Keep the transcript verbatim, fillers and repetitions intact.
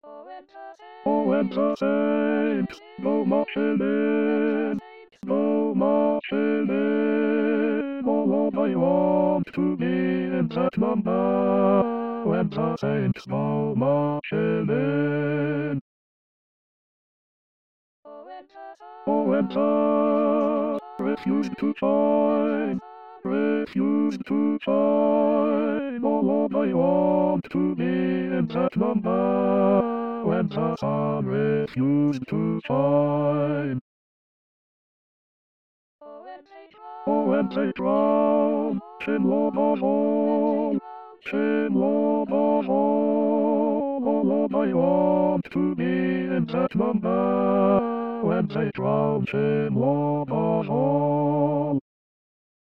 Oh, and the saints go marching in, go marching in. Oh, Lord, I want to be in that number when the saints go marching in. Oh, and the refused to join, refused to join. Oh, Lord, I want to be in that number when the sun refused to join. Oh, and they drown, Shin Lord of all, Shin Lord of all. Oh, Lord, I want to be in that number when they drown, Shin Lord of all.